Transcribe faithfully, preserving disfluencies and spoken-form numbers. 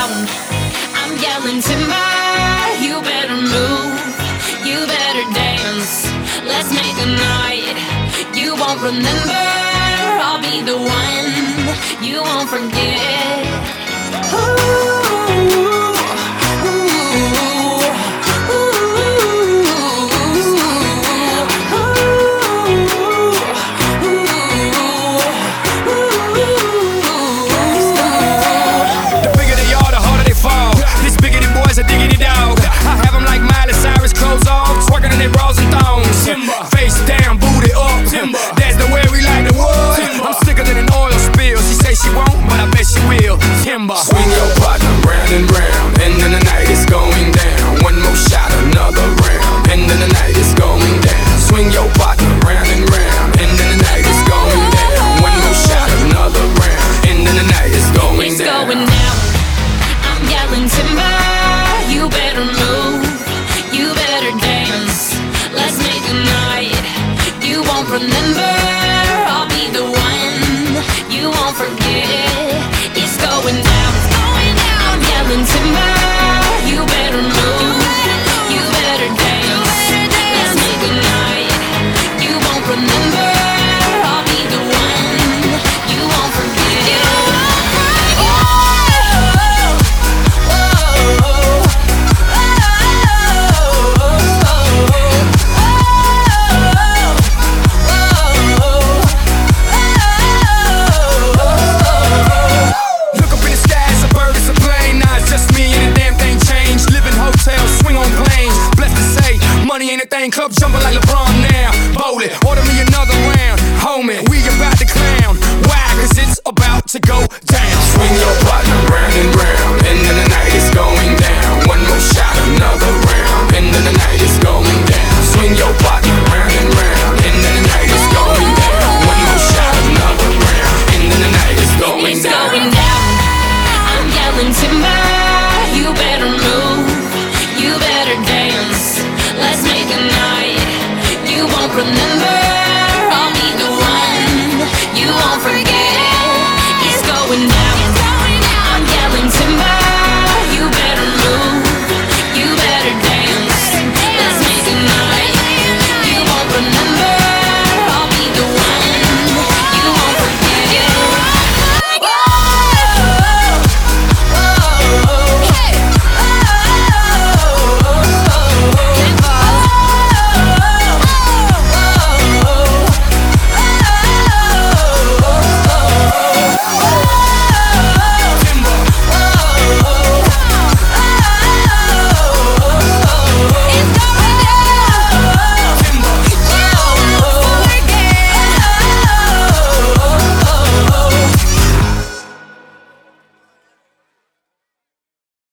down. I'm yelling timber, you better move, you better dance. Let's make a night you won't remember. I'll be the one you won't forget. Ooh. Face down, booty up. Timber. That's the way we like the wood. Timber. I'm sicker than an oil spill. She say she won't, but I bet she will. Timber. Swing your partner round and round, and then the night is going down. One more shot, another round, and then the night is going down. Swing your partner round and round, and then the night is going down. One more shot, another round, and then the night is going it's down. It's going down. I'm yelling timber, you better move, you better dance. Let's make a night you won't remember. I'll be the one you won't forget. It's going down, it's going down. I'm yelling timber, you better move, you better dance. Let's make a night you won't remember. I'll be the one you won't forget. Money ain't a thing, club jumping like LeBron now. Bowl it, order me another round. Homie, we about to clown. Why? Cause it's about to go down. Swing your partner round and round, and then the night is going down. One more shot, another round, and then the night is going down. Swing your partner round and round, and then the night is going down. One more shot, another round, and then the night is going it's down. Going down. I'm yelling timber,